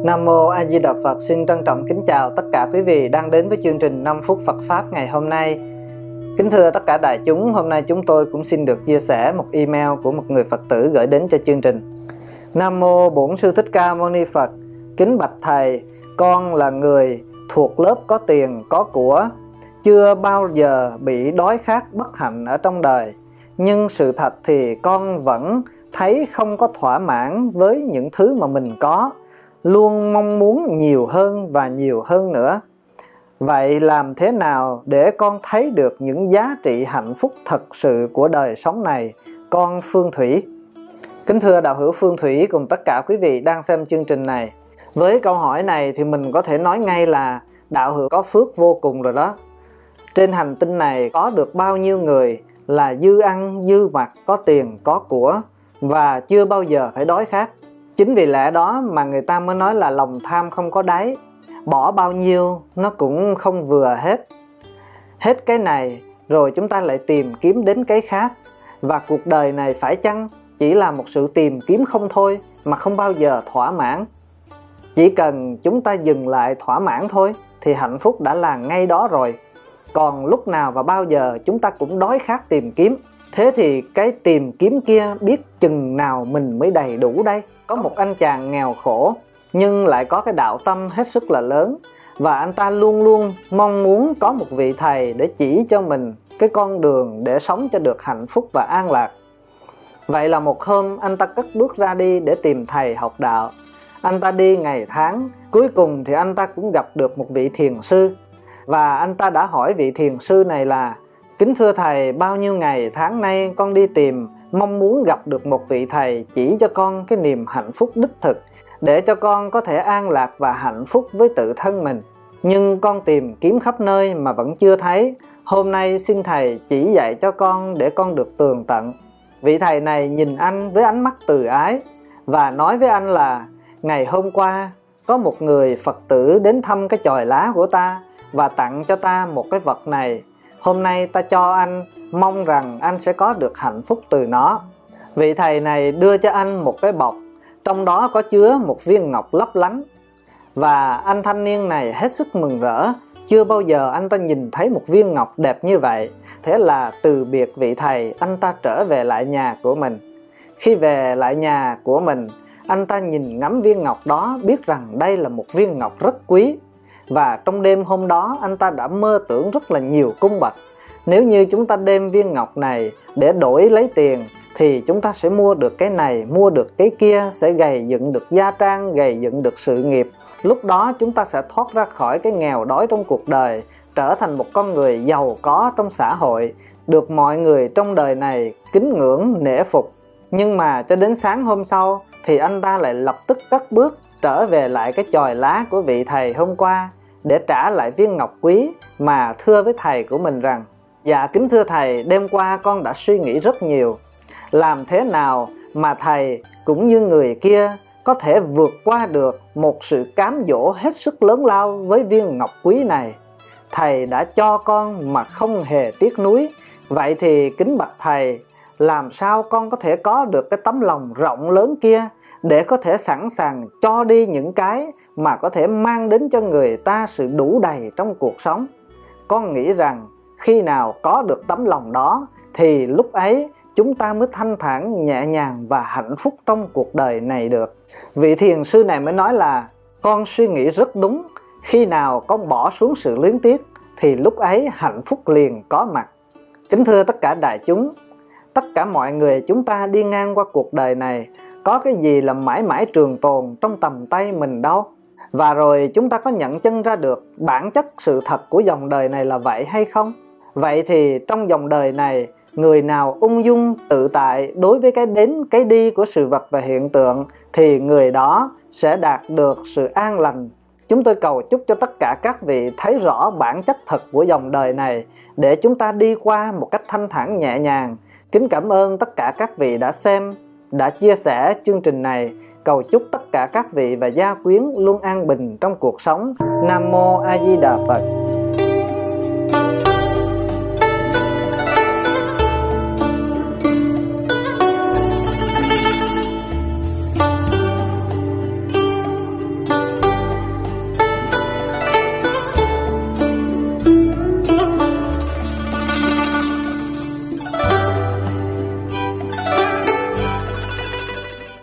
Nam Mô A Di Đà Phật. Xin trân trọng kính chào tất cả quý vị đang đến với chương trình 5 phút Phật Pháp ngày hôm nay. Kính thưa tất cả đại chúng, hôm nay chúng tôi cũng xin được chia sẻ một email của một người Phật tử gửi đến cho chương trình. Nam Mô Bổn Sư Thích Ca Mâu Ni Phật. Kính bạch Thầy, con là người thuộc lớp có tiền, có của, chưa bao giờ bị đói khát bất hạnh ở trong đời. Nhưng sự thật thì con vẫn thấy không có thỏa mãn với những thứ mà mình có, luôn mong muốn nhiều hơn và nhiều hơn nữa. Vậy làm thế nào để con thấy được những giá trị hạnh phúc thật sự của đời sống này, con Phương Thủy? Kính thưa đạo hữu Phương Thủy cùng tất cả quý vị đang xem chương trình này. Với câu hỏi này thì mình có thể nói ngay là đạo hữu có phước vô cùng rồi đó. Trên hành tinh này có được bao nhiêu người là dư ăn, dư mặc, có tiền, có của và chưa bao giờ phải đói khát. Chính vì lẽ đó mà người ta mới nói là lòng tham không có đáy, bỏ bao nhiêu nó cũng không vừa hết. Hết cái này rồi chúng ta lại tìm kiếm đến cái khác. Và cuộc đời này phải chăng chỉ là một sự tìm kiếm không thôi mà không bao giờ thỏa mãn? Chỉ cần chúng ta dừng lại thỏa mãn thôi thì hạnh phúc đã là ngay đó rồi. Còn lúc nào và bao giờ chúng ta cũng đói khát tìm kiếm. Thế thì cái tìm kiếm kia biết chừng nào mình mới đầy đủ đây? Có một anh chàng nghèo khổ nhưng lại có cái đạo tâm hết sức là lớn. Và anh ta luôn luôn mong muốn có một vị thầy để chỉ cho mình cái con đường để sống cho được hạnh phúc và an lạc. Vậy là một hôm anh ta cất bước ra đi để tìm thầy học đạo. Anh ta đi ngày tháng, cuối cùng thì anh ta cũng gặp được một vị thiền sư. Và anh ta đã hỏi vị thiền sư này là: kính thưa thầy, bao nhiêu ngày tháng nay con đi tìm, mong muốn gặp được một vị thầy chỉ cho con cái niềm hạnh phúc đích thực, để cho con có thể an lạc và hạnh phúc với tự thân mình. Nhưng con tìm kiếm khắp nơi mà vẫn chưa thấy. Hôm nay xin thầy chỉ dạy cho con để con được tường tận. Vị thầy này nhìn anh với ánh mắt từ ái và nói với anh là: ngày hôm qua có một người Phật tử đến thăm cái chòi lá của ta và tặng cho ta một cái vật này. Hôm nay ta cho anh, mong rằng anh sẽ có được hạnh phúc từ nó. Vị thầy này đưa cho anh một cái bọc, trong đó có chứa một viên ngọc lấp lánh. Và anh thanh niên này hết sức mừng rỡ, chưa bao giờ anh ta nhìn thấy một viên ngọc đẹp như vậy. Thế là từ biệt vị thầy, anh ta trở về lại nhà của mình. Khi về lại nhà của mình, anh ta nhìn ngắm viên ngọc đó, biết rằng đây là một viên ngọc rất quý. Và trong đêm hôm đó anh ta đã mơ tưởng rất là nhiều cung bậc. Nếu như chúng ta đem viên ngọc này để đổi lấy tiền thì chúng ta sẽ mua được cái này, mua được cái kia, sẽ gầy dựng được gia trang, gầy dựng được sự nghiệp. Lúc đó chúng ta sẽ thoát ra khỏi cái nghèo đói trong cuộc đời, trở thành một con người giàu có trong xã hội, được mọi người trong đời này kính ngưỡng, nể phục. Nhưng mà cho đến sáng hôm sau thì anh ta lại lập tức cất bước trở về lại cái chòi lá của vị thầy hôm qua để trả lại viên ngọc quý, mà thưa với thầy của mình rằng: dạ kính thưa thầy, đêm qua con đã suy nghĩ rất nhiều. Làm thế nào mà thầy cũng như người kia có thể vượt qua được một sự cám dỗ hết sức lớn lao với viên ngọc quý này? Thầy đã cho con mà không hề tiếc nuối. Vậy thì kính bạch thầy, làm sao con có thể có được cái tấm lòng rộng lớn kia để có thể sẵn sàng cho đi những cái mà có thể mang đến cho người ta sự đủ đầy trong cuộc sống? Con nghĩ rằng khi nào có được tấm lòng đó thì lúc ấy chúng ta mới thanh thản, nhẹ nhàng và hạnh phúc trong cuộc đời này được. Vị thiền sư này mới nói là: con suy nghĩ rất đúng. Khi nào con bỏ xuống sự luyến tiếc thì lúc ấy hạnh phúc liền có mặt. Kính thưa tất cả đại chúng, tất cả mọi người chúng ta đi ngang qua cuộc đời này, có cái gì là mãi mãi trường tồn trong tầm tay mình đâu. Và rồi chúng ta có nhận chân ra được bản chất sự thật của dòng đời này là vậy hay không? Vậy thì trong dòng đời này, người nào ung dung tự tại đối với cái đến cái đi của sự vật và hiện tượng thì người đó sẽ đạt được sự an lành. Chúng tôi cầu chúc cho tất cả các vị thấy rõ bản chất thật của dòng đời này để chúng ta đi qua một cách thanh thản nhẹ nhàng. Kính cảm ơn tất cả các vị đã xem, đã chia sẻ chương trình này. Cầu chúc tất cả các vị và gia quyến luôn an bình trong cuộc sống. Nam Mô A Di Đà Phật.